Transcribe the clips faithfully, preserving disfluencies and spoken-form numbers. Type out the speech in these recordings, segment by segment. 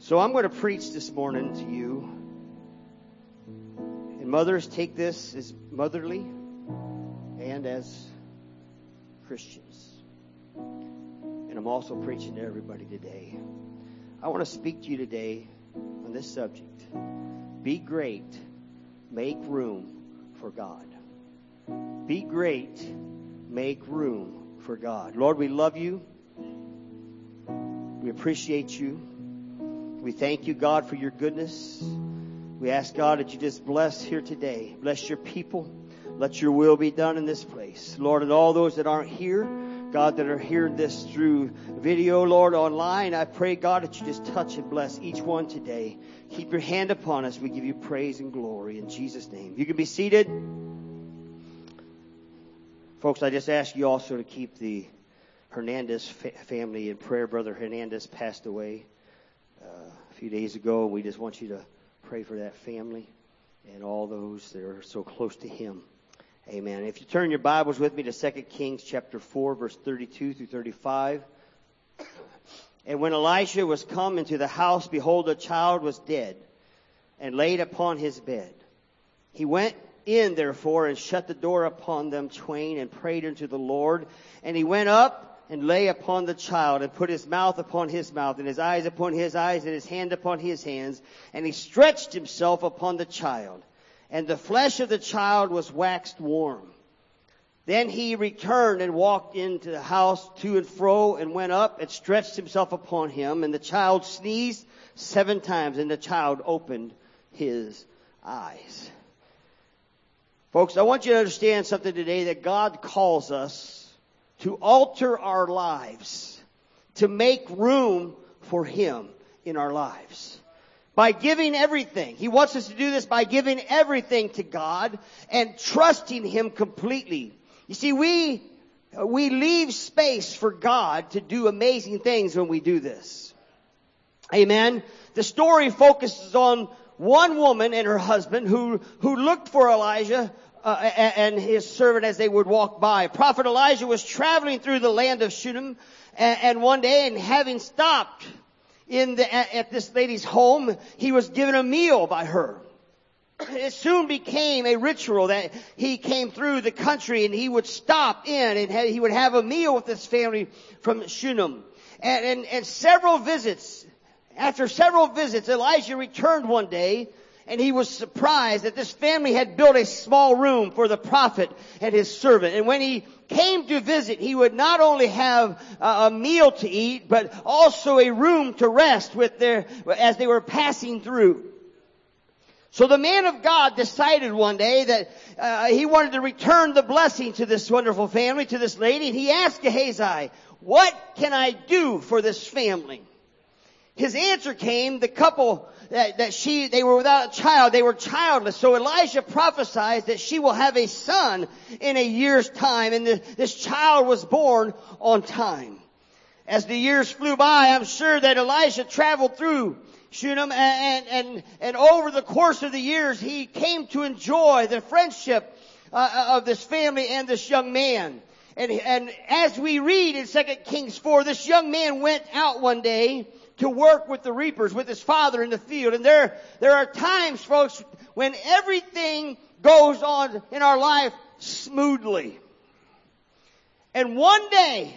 So I'm going to preach this morning to you. And mothers, take this as motherly and as Christians. And I'm also preaching to everybody today. I want to speak to you today on this subject. Be great. Make room for God. Be great. Make room for God. Lord, we love you. We appreciate you. We thank you, God, for your goodness. We ask, God, that you just bless here today. Bless your people. Let your will be done in this place. Lord, and all those that aren't here, God, that are hearing this through video, Lord, online, I pray, God, that you just touch and bless each one today. Keep your hand upon us. We give you praise and glory in Jesus' name. You can be seated. Folks, I just ask you also to keep the Hernandez fa- family in prayer. Brother Hernandez passed away uh, a few days ago. We just want you to pray for that family and all those that are so close to him. Amen. If you turn your Bibles with me to Second Kings chapter four, verse thirty-two through thirty-five. And when Elisha was come into the house, behold, a child was dead and laid upon his bed. He went in, therefore, and shut the door upon them twain and prayed unto the Lord. And he went up and lay upon the child and put his mouth upon his mouth and his eyes upon his eyes and his hand upon his hands. And he stretched himself upon the child. And the flesh of the child was waxed warm. Then he returned and walked into the house to and fro and went up and stretched himself upon him. And the child sneezed seven times and the child opened his eyes. Folks, I want you to understand something today, that God calls us to alter our lives, to make room for him in our lives. By giving everything. He wants us to do this by giving everything to God and trusting him completely. You see, we, we leave space for God to do amazing things when we do this. Amen. The story focuses on one woman and her husband who, who looked for Elijah Uh, and his servant as they would walk by. Prophet Elijah was traveling through the land of Shunem, and, and one day, and having stopped in the, at, at this lady's home, he was given a meal by her. It soon became a ritual that he came through the country and he would stop in and ha- he would have a meal with this family from Shunem. And, and, and several visits, after several visits, Elijah returned one day. And he was surprised that this family had built a small room for the prophet and his servant. And when he came to visit, he would not only have a meal to eat, but also a room to rest with their, as they were passing through. So the man of God decided one day that uh, he wanted to return the blessing to this wonderful family, to this lady. And he asked Gehazi, "What can I do for this family?" His answer came, the couple that, that she, they were without a child, they were childless. So Elijah prophesied that she will have a son in a year's time, and the, this child was born on time. As the years flew by, I'm sure that Elijah traveled through Shunem, and, and, and over the course of the years, he came to enjoy the friendship uh, of this family and this young man. And, and as we read in Second Kings four, this young man went out one day to work with the reapers, with his father in the field. And there, there are times, folks, when everything goes on in our life smoothly. And one day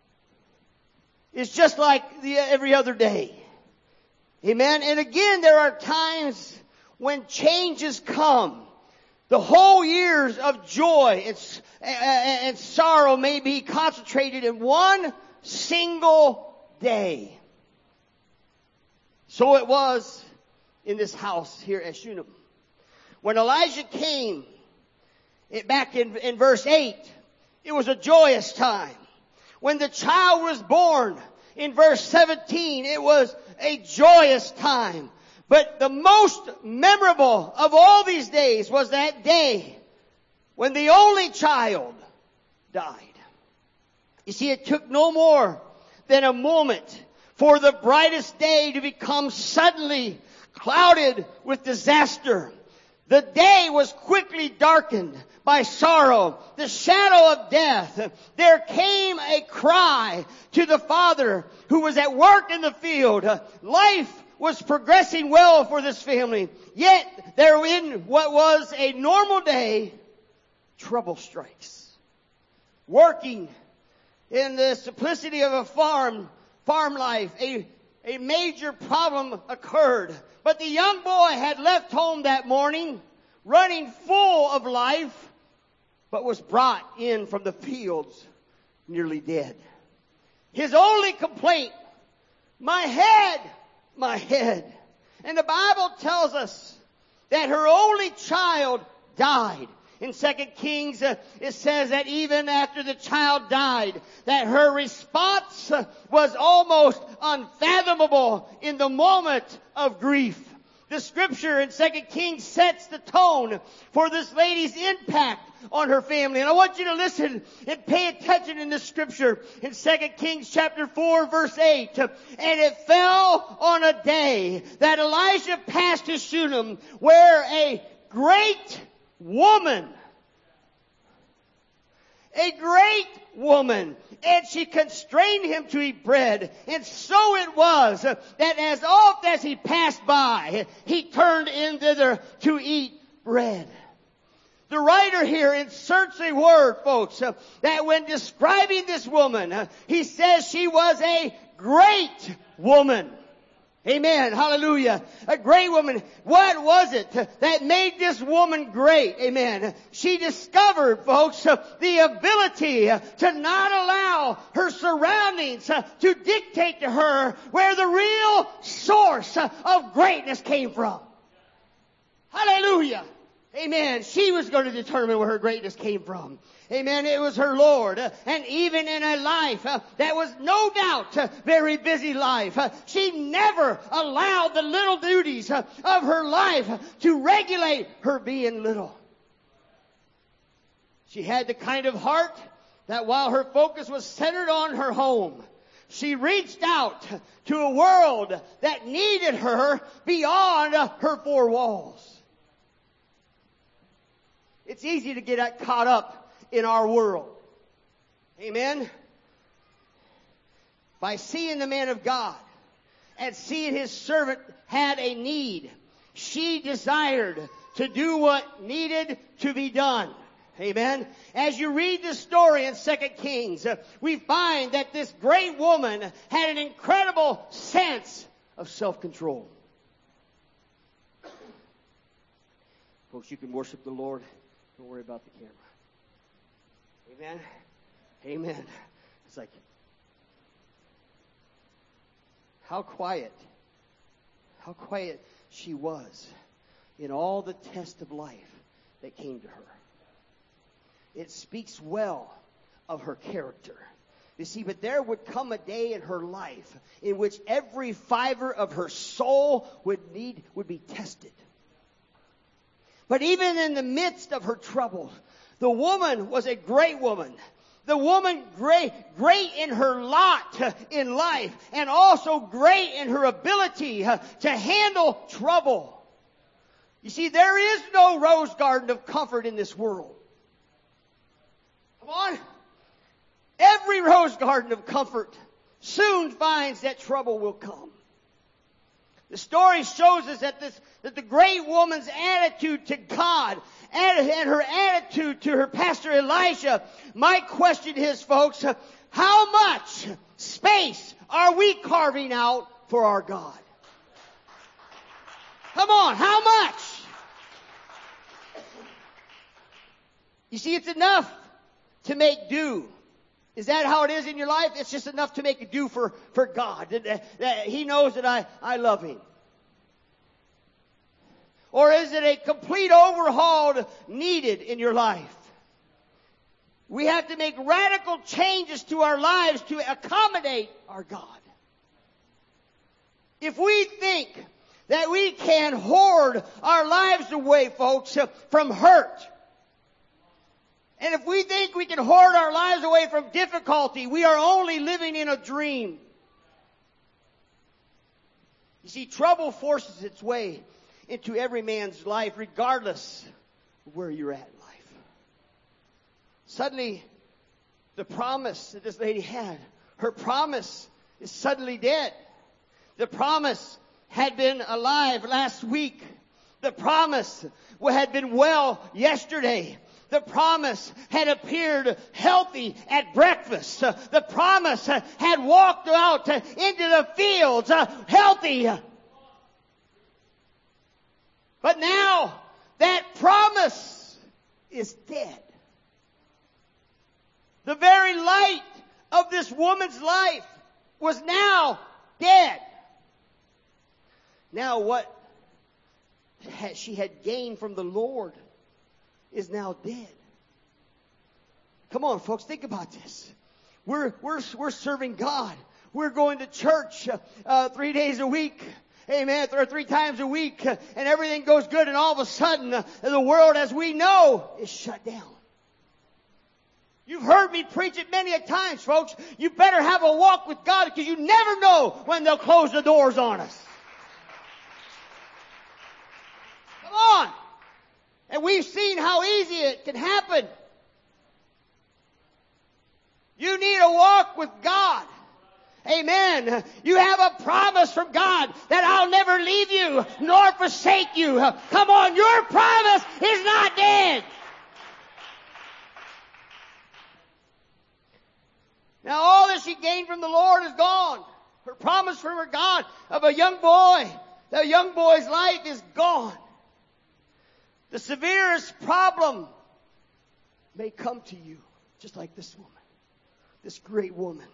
is just like the, every other day. Amen. And again, there are times when changes come. The whole years of joy and, and, and sorrow may be concentrated in one single day. So it was in this house here at Shunem. When Elijah came, it, back in, in verse eight, it was a joyous time. When the child was born, in verse seventeen, it was a joyous time. But the most memorable of all these days was that day when the only child died. You see, it took no more than a moment for the brightest day to become suddenly clouded with disaster. The day was quickly darkened by sorrow, the shadow of death. There came a cry to the father who was at work in the field. Life was progressing well for this family. Yet, there in what was a normal day, trouble strikes. Working in the simplicity of a farm, farm life, a, a major problem occurred. But the young boy had left home that morning, running full of life, but was brought in from the fields nearly dead. His only complaint, my head, my head. And the Bible tells us that her only child died. In Second Kings, uh, it says that even after the child died, that her response uh, was almost unfathomable in the moment of grief. The scripture in Second Kings sets the tone for this lady's impact on her family. And I want you to listen and pay attention in this scripture in Second Kings chapter four verse eight. And it fell on a day that Elijah passed to Shunem, where a great woman, a great woman, and she constrained him to eat bread. And so it was that as oft as he passed by, he turned in thither to eat bread. The writer here inserts a word, folks, that when describing this woman, he says she was a great woman. Amen. Hallelujah. A great woman. What was it that made this woman great? Amen. She discovered, folks, the ability to not allow her surroundings to dictate to her where the real source of greatness came from. Hallelujah. Amen. She was going to determine where her greatness came from. Amen. It was her Lord. And even in a life uh, that was no doubt a very busy life, uh, she never allowed the little duties uh, of her life to regulate her being little. She had the kind of heart that while her focus was centered on her home, she reached out to a world that needed her beyond uh, her four walls. It's easy to get caught up in our world. Amen? By seeing the man of God and seeing his servant had a need, she desired to do what needed to be done. Amen? As you read the story in Second Kings, we find that this great woman had an incredible sense of self-control. Folks, you can worship the Lord. Don't worry about the camera. Amen? Amen. It's like, how quiet, how quiet she was in all the test of life that came to her. It speaks well of her character. You see, but there would come a day in her life in which every fiber of her soul would need, would be tested. But even in the midst of her trouble, the woman was a great woman. The woman great, great in her lot in life, and also great in her ability to handle trouble. You see, there is no rose garden of comfort in this world. Come on. Every rose garden of comfort soon finds that trouble will come. The story shows us that this, that the great woman's attitude to God and, and her attitude to her pastor Elisha. My question is, folks, how much space are we carving out for our God? Come on, how much? You see, it's enough to make do. Is that how it is in your life? It's just enough to make a do for, for God. That, that He knows that I, I love Him. Or is it a complete overhaul needed in your life? We have to make radical changes to our lives to accommodate our God. If we think that we can hoard our lives away, folks, from hurt, and if we think we can hoard our lives away from difficulty, we are only living in a dream. You see, trouble forces its way into every man's life, regardless of where you're at in life. Suddenly, the promise that this lady had, her promise is suddenly dead. The promise had been alive last week. The promise had been well yesterday. The promise had appeared healthy at breakfast. The promise had walked out into the fields healthy. But now that promise is dead. The very light of this woman's life was now dead. Now what she had gained from the Lord is now dead. Come on, folks, think about this. We're we're we're serving God. We're going to church uh, three days a week. Amen. Or three times a week, and everything goes good, and all of a sudden, uh, the world as we know is shut down. You've heard me preach it many a times, folks. You better have a walk with God, because you never know when they'll close the doors on us. Come on. And we've seen how easy it can happen. You need a walk with God. Amen. You have a promise from God that I'll never leave you nor forsake you. Come on, your promise is not dead. Now all that she gained from the Lord is gone. Her promise from her God of a young boy, the young boy's life is gone. The severest problem may come to you, just like this woman, this great woman.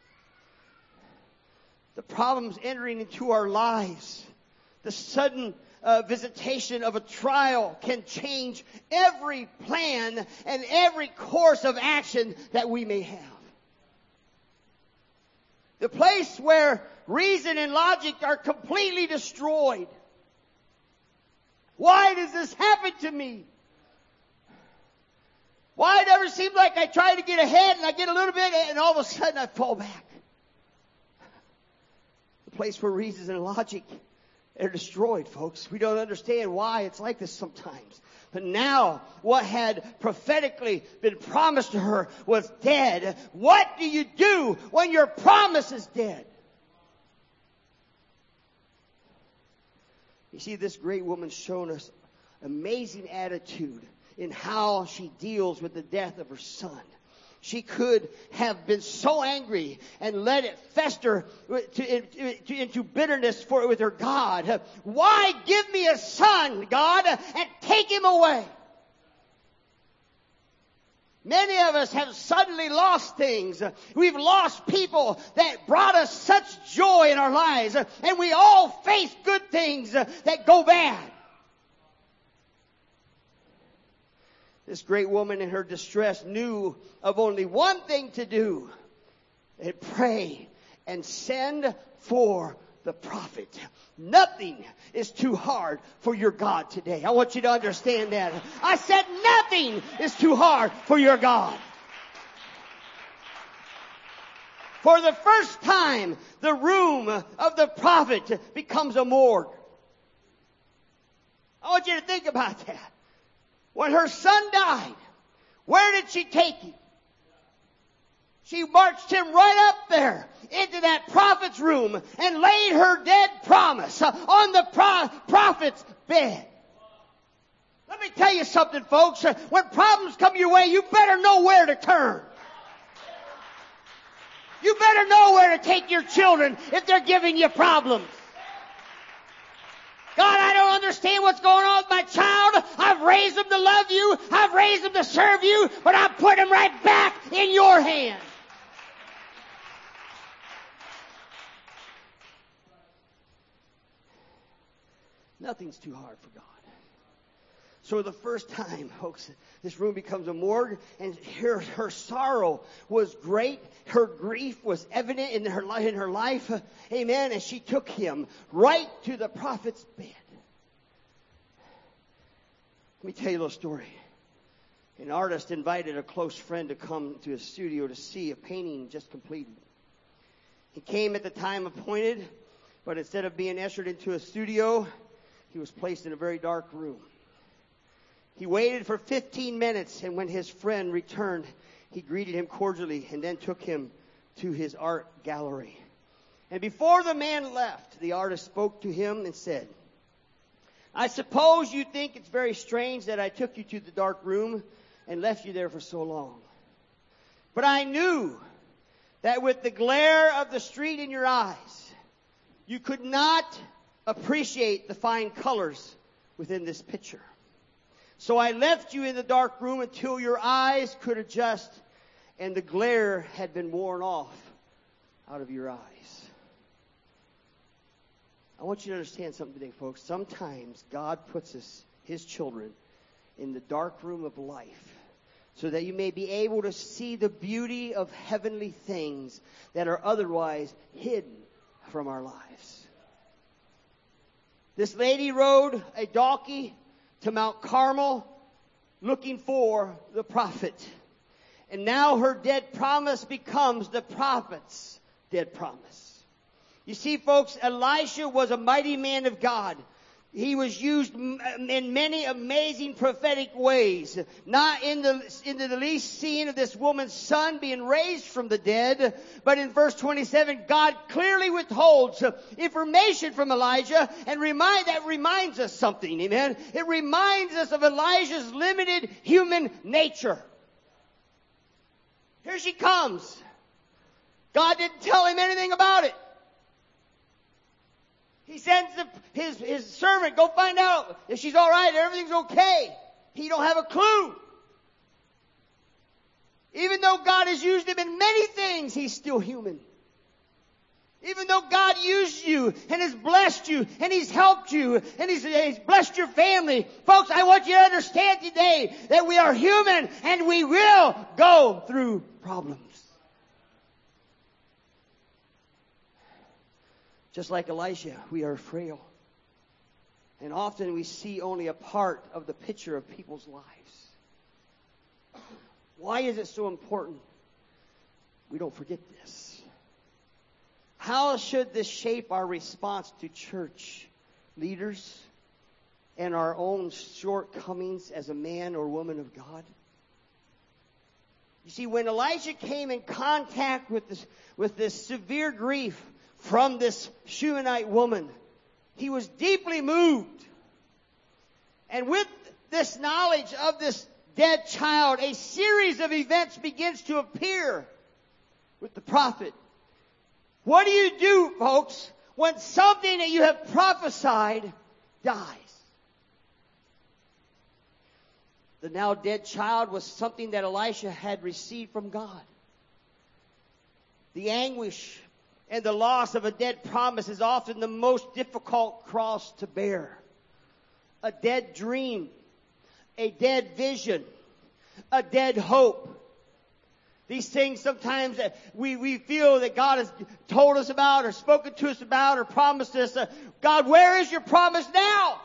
The problems entering into our lives, the sudden uh, visitation of a trial can change every plan and every course of action that we may have. The place where reason and logic are completely destroyed. Why does this happen to me? Why it never seems like I try to get ahead and I get a little bit and all of a sudden I fall back? The place where reason and logic are destroyed, folks. We don't understand why it's like this sometimes. But now, what had prophetically been promised to her was dead. What do you do when your promise is dead? You see, this great woman's shown us amazing attitude in how she deals with the death of her son. She could have been so angry and let it fester to, to, into bitterness for with her God. Why give me a son, God, and take him away? Many of us have suddenly lost things. We've lost people that brought us such joy in our lives. And we all face good things that go bad. This great woman in her distress knew of only one thing to do. And pray and send for the prophet. Nothing is too hard for your God today. I want you to understand that. I said nothing is too hard for your God. For the first time, the room of the prophet becomes a morgue. I want you to think about that. When her son died, where did she take him? She marched him right up there into that prophet's room and laid her dead promise on the pro- prophet's bed. Let me tell you something, folks. When problems come your way, you better know where to turn. You better know where to take your children if they're giving you problems. God, I don't understand what's going on with my child. I've raised them to love you. I've raised them to serve you. But I put them right back in your hands. Nothing's too hard for God. So the first time, folks, this room becomes a morgue, and her, her sorrow was great. Her grief was evident in her, in her life. Amen. And she took him right to the prophet's bed. Let me tell you a little story. An artist invited a close friend to come to his studio to see a painting just completed. He came at the time appointed, but instead of being ushered into a studio, he was placed in a very dark room. He waited for fifteen minutes, and when his friend returned, he greeted him cordially and then took him to his art gallery. And before the man left, the artist spoke to him and said, I suppose you think it's very strange that I took you to the dark room and left you there for so long. But I knew that with the glare of the street in your eyes, you could not appreciate the fine colors within this picture. So I left you in the dark room until your eyes could adjust and the glare had been worn off out of your eyes. I want you to understand something today, folks. Sometimes God puts us, His children, in the dark room of life so that you may be able to see the beauty of heavenly things that are otherwise hidden from our lives. This lady rode a donkey to Mount Carmel looking for the prophet. And now her dead promise becomes the prophet's dead promise. You see, folks, Elisha was a mighty man of God. He was used in many amazing prophetic ways. Not in the, in the least scene of this woman's son being raised from the dead. But in verse twenty-seven, God clearly withholds information from Elijah and remind, that reminds us something. Amen. It reminds us of Elijah's limited human nature. Here she comes. God didn't tell him anything about it. He sends the, his, his servant, go find out if she's all right, everything's okay. He don't have a clue. Even though God has used him in many things, he's still human. Even though God used you and has blessed you and He's helped you and He's, he's blessed your family. Folks, I want you to understand today that we are human and we will go through problems. Just like Elisha, we are frail. And often we see only a part of the picture of people's lives. Why is it so important we don't forget this? How should this shape our response to church leaders and our own shortcomings as a man or woman of God? You see, when Elijah came in contact with this, with this severe grief from this Shunammite woman, he was deeply moved. And with this knowledge of this dead child, a series of events begins to appear with the prophet. What do you do, folks, when something that you have prophesied dies? The now dead child was something that Elisha had received from God. The anguish and the loss of a dead promise is often the most difficult cross to bear. A dead dream, a dead vision, a dead hope. These things sometimes that we, we feel that God has told us about or spoken to us about or promised us. Uh, God, where is your promise now?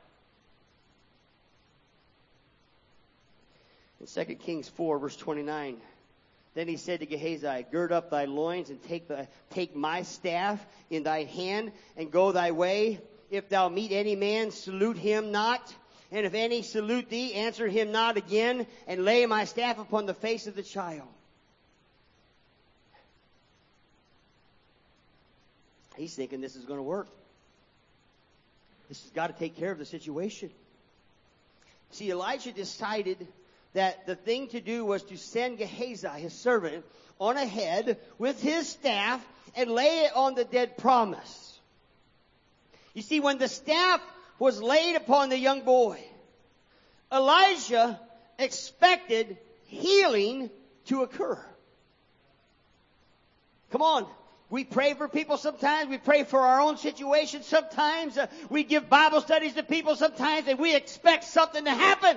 In Second Kings four, verse twenty-nine, then he said to Gehazi, gird up thy loins and take, the, take my staff in thy hand and go thy way. If thou meet any man, salute him not. And if any salute thee, answer him not again, and lay my staff upon the face of the child. He's thinking this is going to work. This has got to take care of the situation. See, Elijah decided that the thing to do was to send Gehazi, his servant, on ahead with his staff and lay it on the dead promise. You see, when the staff was laid upon the young boy, Elijah expected healing to occur. Come on. We pray for people sometimes. We pray for our own situation sometimes. Uh, we give Bible studies to people sometimes, and we expect something to happen.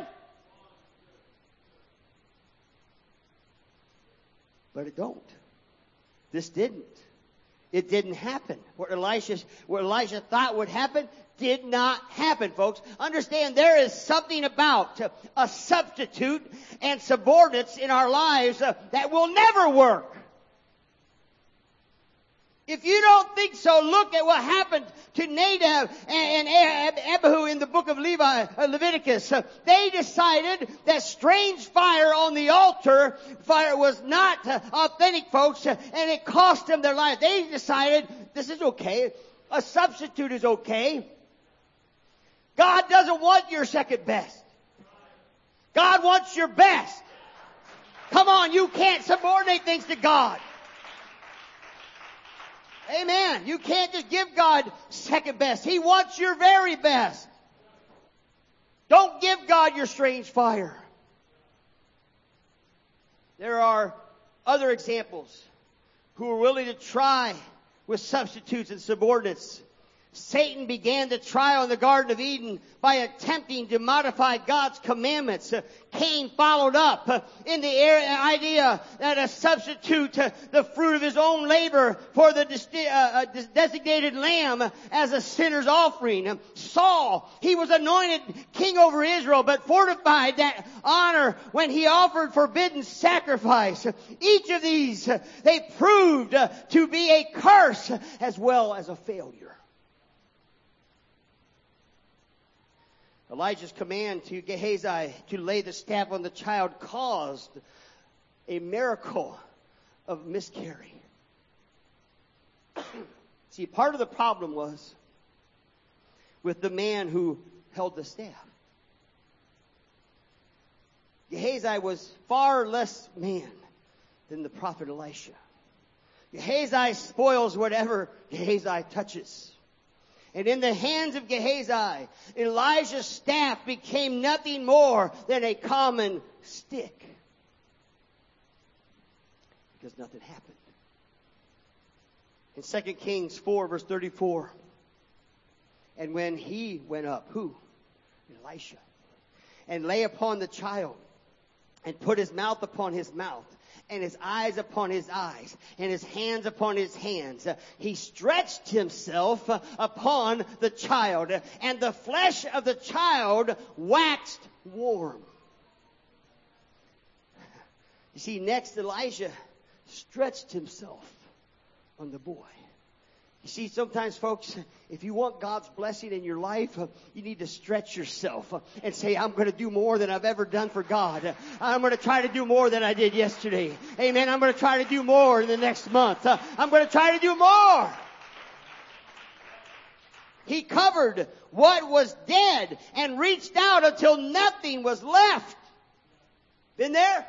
But it don't. This didn't. It didn't happen. What Elisha, what Elijah thought would happen did not happen, folks. Understand, there is something about uh, a substitute and subordinates in our lives uh, that will never work. If you don't think so, look at what happened to Nadab and Abihu in the book of Levi, Leviticus. They decided that strange fire on the altar, fire was not authentic, folks, and it cost them their life. They decided this is okay. A substitute is okay. God doesn't want your second best. God wants your best. Come on, you can't subordinate things to God. Amen. You can't just give God second best. He wants your very best. Don't give God your strange fire. There are other examples who are willing to try with substitutes and subordinates. Satan began the trial in the Garden of Eden by attempting to modify God's commandments. Uh, Cain followed up uh, in the idea that a substitute uh, the fruit of his own labor for the desti- uh, uh, designated lamb as a sinner's offering. Uh, Saul, he was anointed king over Israel, but fortified that honor when he offered forbidden sacrifice. Uh, each of these, uh, they proved uh, to be a curse as well as a failure. Elijah's command to Gehazi to lay the staff on the child caused a miracle of miscarry. See, part of the problem was with the man who held the staff. Gehazi was far less man than the prophet Elisha. Gehazi spoils whatever Gehazi touches. And in the hands of Gehazi, Elijah's staff became nothing more than a common stick. Because nothing happened. In Second Kings four, verse thirty-four, and when he went up, who? Elisha. And lay upon the child, and put his mouth upon his mouth, and his eyes upon his eyes, and his hands upon his hands. He stretched himself upon the child, and the flesh of the child waxed warm. You see, next Elijah stretched himself on the boy. You see, sometimes, folks, if you want God's blessing in your life, uh, you need to stretch yourself uh, and say, I'm going to do more than I've ever done for God. Uh, I'm going to try to do more than I did yesterday. Amen. I'm going to try to do more in the next month. Uh, I'm going to try to do more. He covered what was dead and reached out until nothing was left. Been there?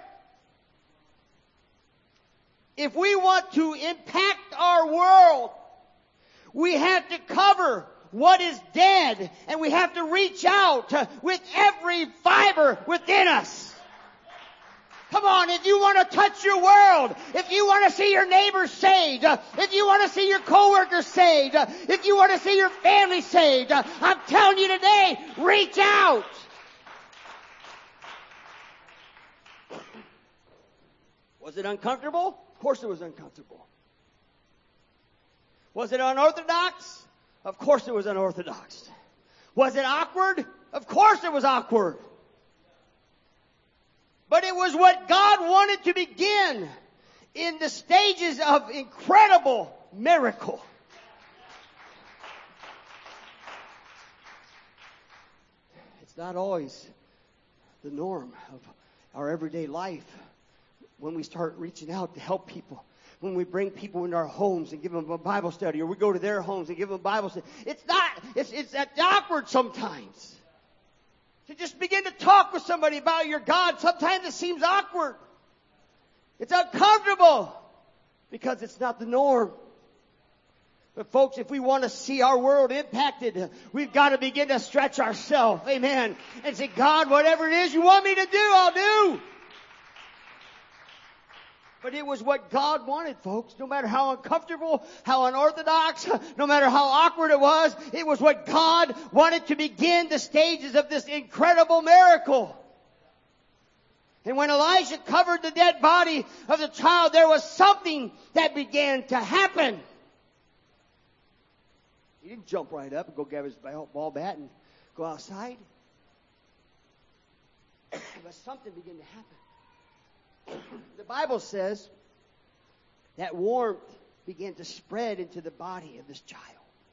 If we want to impact our world, we have to cover what is dead, and we have to reach out uh, with every fiber within us. Come on, if you want to touch your world, if you want to see your neighbors saved, uh, if you want to see your coworkers saved, uh, if you want to see your family saved, uh, I'm telling you today, reach out. Was it uncomfortable? Of course it was uncomfortable. Was it unorthodox? Of course it was unorthodox. Was it awkward? Of course it was awkward. But it was what God wanted to begin in the stages of incredible miracle. It's not always the norm of our everyday life when we start reaching out to help people. When we bring people into our homes and give them a Bible study, or we go to their homes and give them a Bible study. It's not, it's, it's awkward sometimes. To just begin to talk with somebody about your God, sometimes it seems awkward. It's uncomfortable because it's not the norm. But folks, if we want to see our world impacted, we've got to begin to stretch ourselves. Amen. And say, God, whatever it is you want me to do, I'll do. But it was what God wanted, folks. No matter how uncomfortable, how unorthodox, no matter how awkward it was, it was what God wanted to begin the stages of this incredible miracle. And when Elijah covered the dead body of the child, there was something that began to happen. He didn't jump right up and go grab his ball bat and go outside. But something began to happen. The Bible says that warmth began to spread into the body of this child.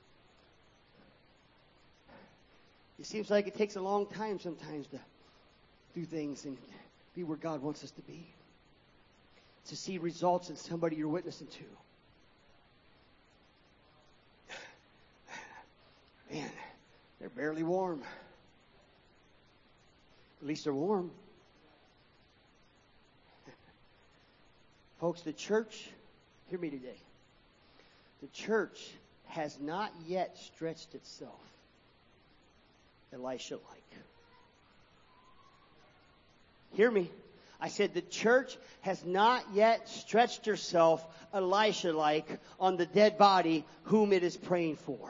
It seems like it takes a long time sometimes to do things and be where God wants us to be. To see results in somebody you're witnessing to. Man, they're barely warm. At least they're warm. Folks, the church, hear me today. The church has not yet stretched itself Elisha-like. Hear me. I said the church has not yet stretched herself Elisha-like on the dead body whom it is praying for.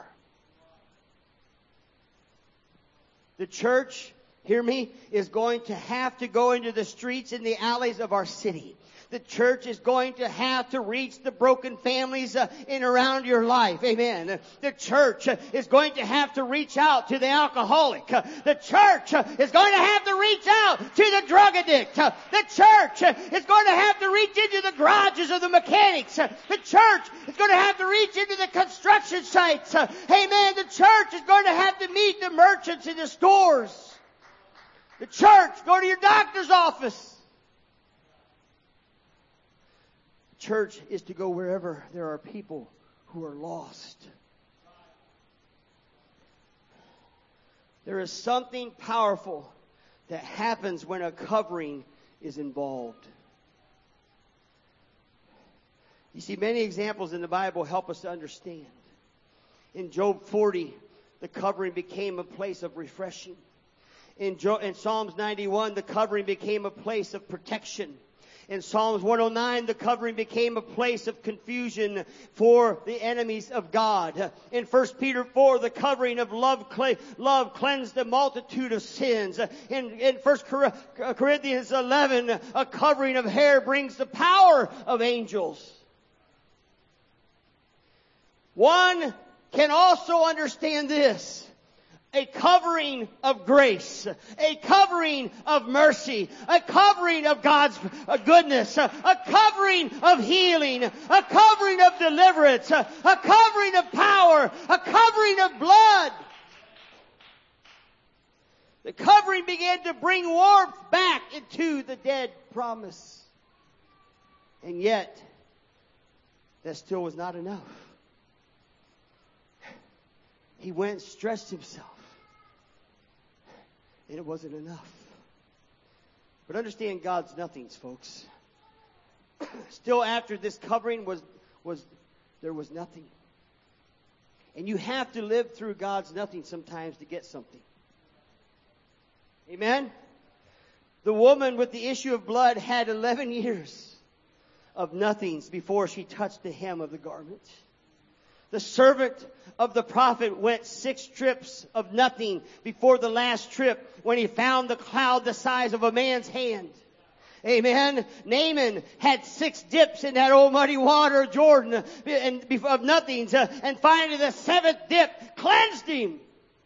The church, hear me, is going to have to go into the streets and the alleys of our city. The church is going to have to reach the broken families uh, in around your life. Amen. The church uh, is going to have to reach out to the alcoholic. Uh, the church uh, is going to have to reach out to the drug addict. Uh, the church uh, is going to have to reach into the garages of the mechanics. Uh, the church is going to have to reach into the construction sites. Uh, amen. The church is going to have to meet the merchants in the stores. The church, go to your doctor's office. Church is to go wherever there are people who are lost. There is something powerful that happens when a covering is involved. You see, many examples in the Bible help us to understand. In Job forty, the covering became a place of refreshing. In, jo- in Psalms ninety-one, the covering became a place of protection. In Psalms one oh nine, the covering became a place of confusion for the enemies of God. In First Peter four, the covering of love, cle- love cleansed a multitude of sins. In, in First Corinthians eleven, a covering of hair brings the power of angels. One can also understand this. A covering of grace, a covering of mercy, a covering of God's goodness, a covering of healing, a covering of deliverance, a covering of power, a covering of blood. The covering began to bring warmth back into the dead promise. And yet, that still was not enough. He went and stretched himself. And it wasn't enough. But understand God's nothings, folks. Still after this covering was, was, there was nothing. And you have to live through God's nothing sometimes to get something. Amen? The woman with the issue of blood had eleven years of nothings before she touched the hem of the garment. The servant of the prophet went six trips of nothing before the last trip when he found the cloud the size of a man's hand. Amen. Naaman had six dips in that old muddy water of Jordan and of nothings, uh, and finally the seventh dip cleansed him.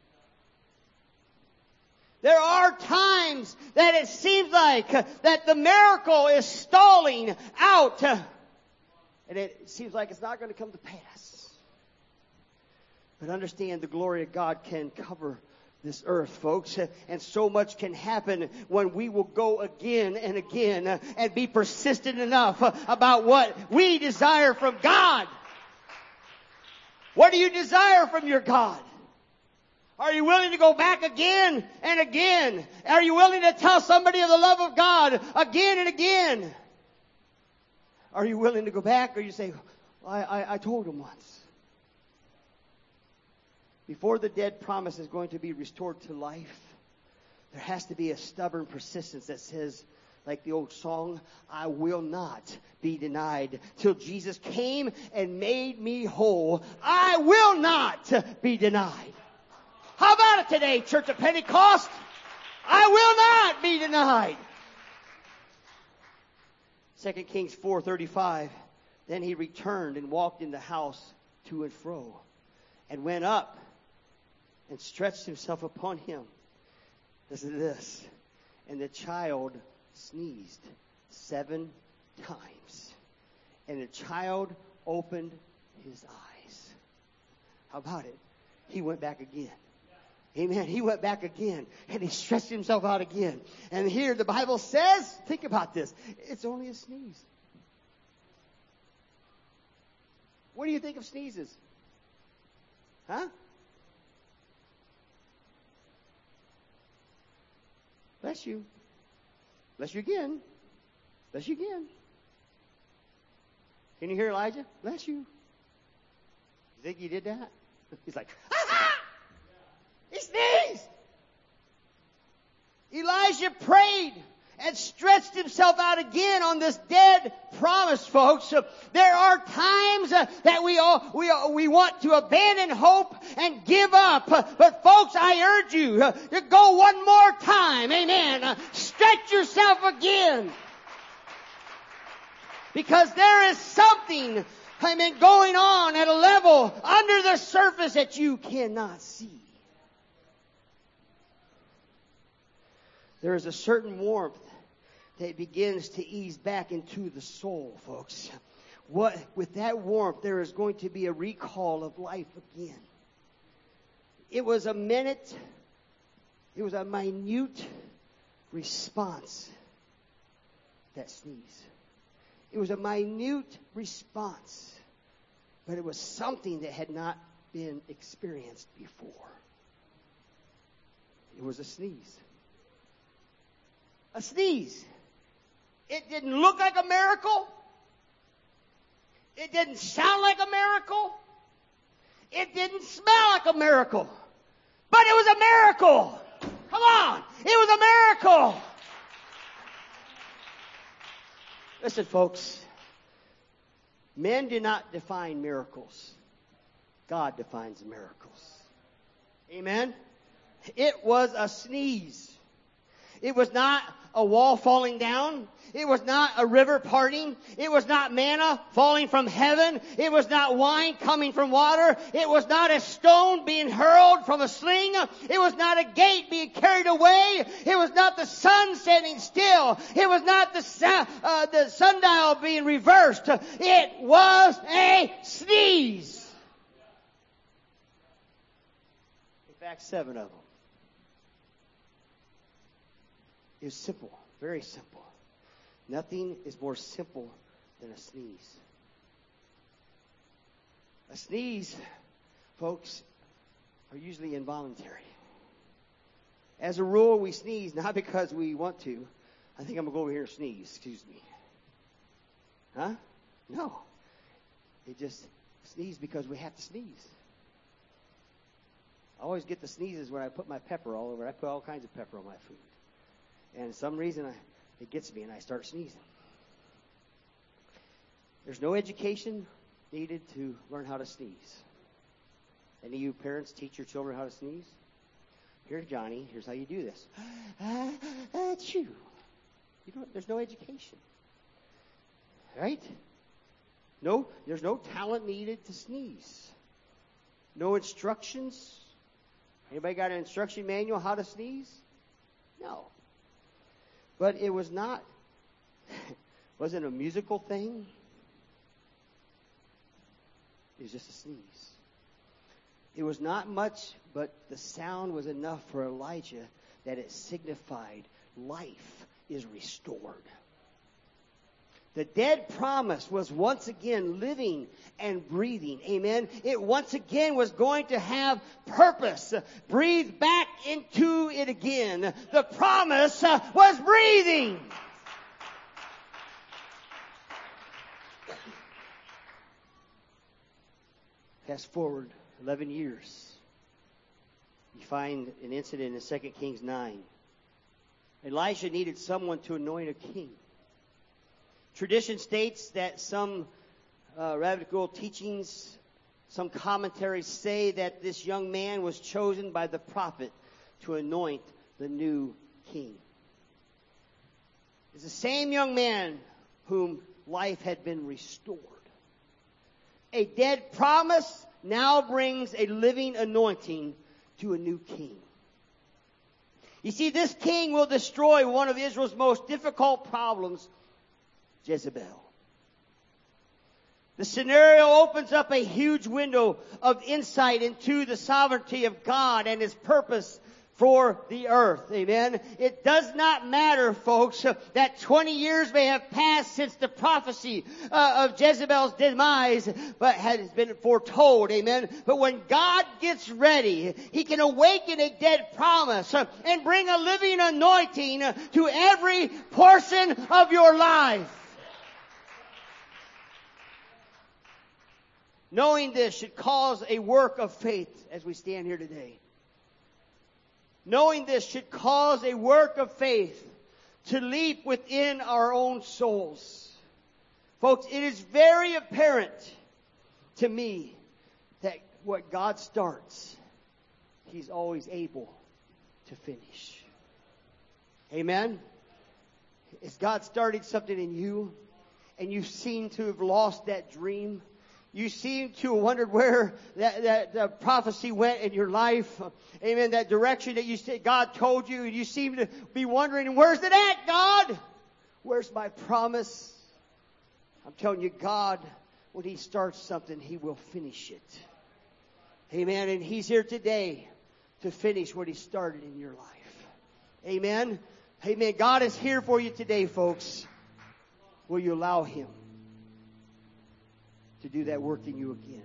There are times that it seems like uh, that the miracle is stalling out, uh, and it seems like it's not going to come to pass. But understand the glory of God can cover this earth, folks. And so much can happen when we will go again and again and be persistent enough about what we desire from God. What do you desire from your God? Are you willing to go back again and again? Are you willing to tell somebody of the love of God again and again? Are you willing to go back, or you say, I, I, I told him once? Before the dead promise is going to be restored to life, there has to be a stubborn persistence that says, like the old song, I will not be denied. Till Jesus came and made me whole, I will not be denied. How about it today, Church of Pentecost? I will not be denied. Second Kings four thirty-five. Then he returned and walked in the house to and fro, and went up and stretched himself upon him. Listen to this. And the child sneezed seven times. And the child opened his eyes. How about it? He went back again. Amen. He went back again and he stretched himself out again. And here the Bible says, think about this, it's only a sneeze. What do you think of sneezes? Huh? Bless you. Bless you again. Bless you again. Can you hear Elijah? Bless you. You think he did that? He's like, ah! He sneezed. Elijah prayed and stretched himself out again on this dead promise, folks. Uh, there are times uh, that we all, we uh, we want to abandon hope and give up. Uh, but folks, I urge you uh, to go one more time. Amen. Uh, stretch yourself again. Because there is something, amen, going on at a level under the surface that you cannot see. There is a certain warmth that begins to ease back into the soul, folks. What, with that warmth, there is going to be a recall of life again. It was a minute, it was a minute response, that sneeze. It was a minute response, but it was something that had not been experienced before. It was a sneeze. A sneeze. It didn't look like a miracle. It didn't sound like a miracle. It didn't smell like a miracle. But it was a miracle. Come on. It was a miracle. Listen, folks. Men do not define miracles. God defines miracles. Amen? It was a sneeze. It was not a wall falling down. It was not a river parting. It was not manna falling from heaven. It was not wine coming from water. It was not a stone being hurled from a sling. It was not a gate being carried away. It was not the sun standing still. It was not the, sun, uh, the sundial being reversed. It was a sneeze. In fact, seven of them. It was simple, very simple. Nothing is more simple than a sneeze. A sneeze, folks, are usually involuntary. As a rule, we sneeze not because we want to. I think I'm going to go over here and sneeze. Excuse me. Huh? No. It just sneeze because we have to sneeze. I always get the sneezes when I put my pepper all over. I put all kinds of pepper on my food. And for some reason, I, it gets me and I start sneezing. There's no education needed to learn how to sneeze. Any of you parents teach your children how to sneeze? Here's Johnny. Here's how you do this. Ah, that's you. You don't, there's no education. Right? No, there's no talent needed to sneeze. No instructions. Anybody got an instruction manual how to sneeze? No. But it was not, wasn't a musical thing. It was just a sneeze. It was not much, but the sound was enough for Elijah that it signified life is restored. The dead promise was once again living and breathing. Amen. It once again was going to have purpose. Breathe back into it again. The promise uh, was breathing. Fast forward eleven years. You find an incident in Second Kings nine. Elisha needed someone to anoint a king. Tradition states that some uh, rabbinical teachings, some commentaries say that this young man was chosen by the prophet to anoint the new king. It's the same young man whom life had been restored. A dead promise now brings a living anointing to a new king. You see, this king will destroy one of Israel's most difficult problems, Jezebel. The scenario opens up a huge window of insight into the sovereignty of God and His purpose for the earth. Amen. It does not matter, folks, that twenty years may have passed since the prophecy uh, of Jezebel's demise, but has been foretold. Amen. But when God gets ready, He can awaken a dead promise uh, and bring a living anointing uh, to every portion of your life. Knowing this should cause a work of faith as we stand here today. Knowing this should cause a work of faith to leap within our own souls. Folks, it is very apparent to me that what God starts, He's always able to finish. Amen? Is God starting something in you and you seem to have lost that dream? You seem to have wondered where that, that, that prophecy went in your life. Amen. That direction that you said God told you. And you seem to be wondering, where's it at, God? Where's my promise? I'm telling you, God, when He starts something, He will finish it. Amen. And He's here today to finish what He started in your life. Amen. Amen. God is here for you today, folks. Will you allow Him to do that work in you again?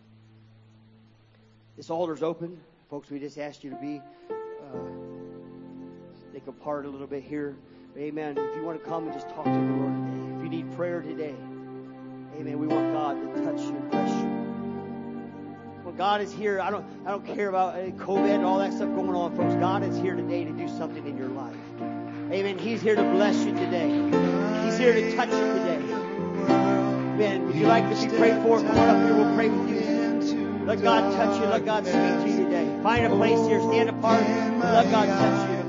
This altar's open. Folks, we just asked you to be, uh, take a part a little bit here. Amen. If you want to come and just talk to the Lord today. If you need prayer today. Amen. We want God to touch you and bless you. When God is here, I don't, I don't care about COVID and all that stuff going on, folks. God is here today to do something in your life. Amen. He's here to bless you today. He's here to touch you today. Amen. Would you like to be prayed for? Come on up here. We'll pray with you. Let God touch you. Let God speak to you today. Find a place here. Stand apart. Let God touch you.